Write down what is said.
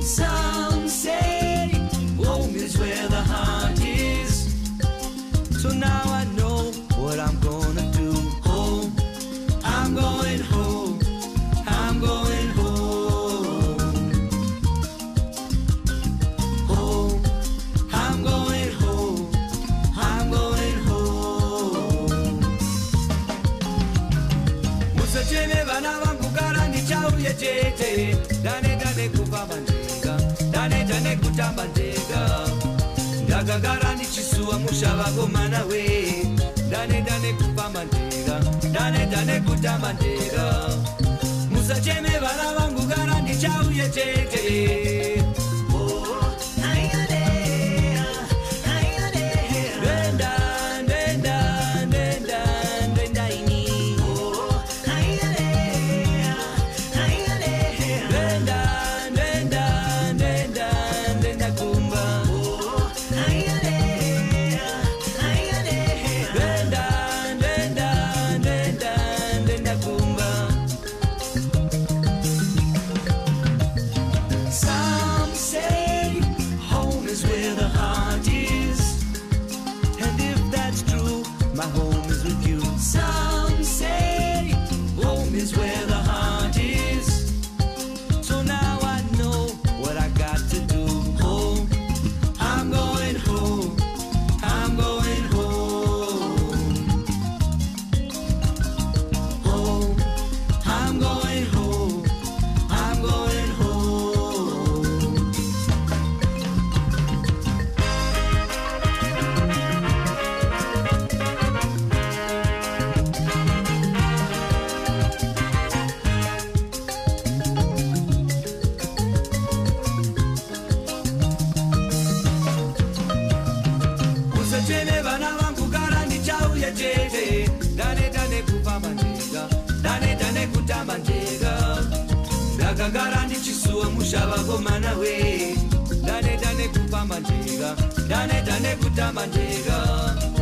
Some say home is where the heart is. So now I know what I'm gonna do. Home, I'm going home. I'm going home. Home, I'm going home. I'm going home. Musachene vana vangu gara ndichauye chete. Dane dane kufamba njega, dane dane kutamba njega. Ndakagara ndichisua mushava komana we. Dane dane kufamba njega, dane dane kutamba njega. Musacheme vana vangu gara ndichauye chete. My home is with you. Some say home is where the heart is. So now I know what I got to do. Home, I'm going home. I'm going home. Home, I'm going home. I'm going home. Chene vana vangu gara ndichauye chete. Dane dane kufamba njega, dane dane kutamba njega. Ndakagara ndichisua mushava komana we. Dane dane kufamba njega, dane dane kutamba njega.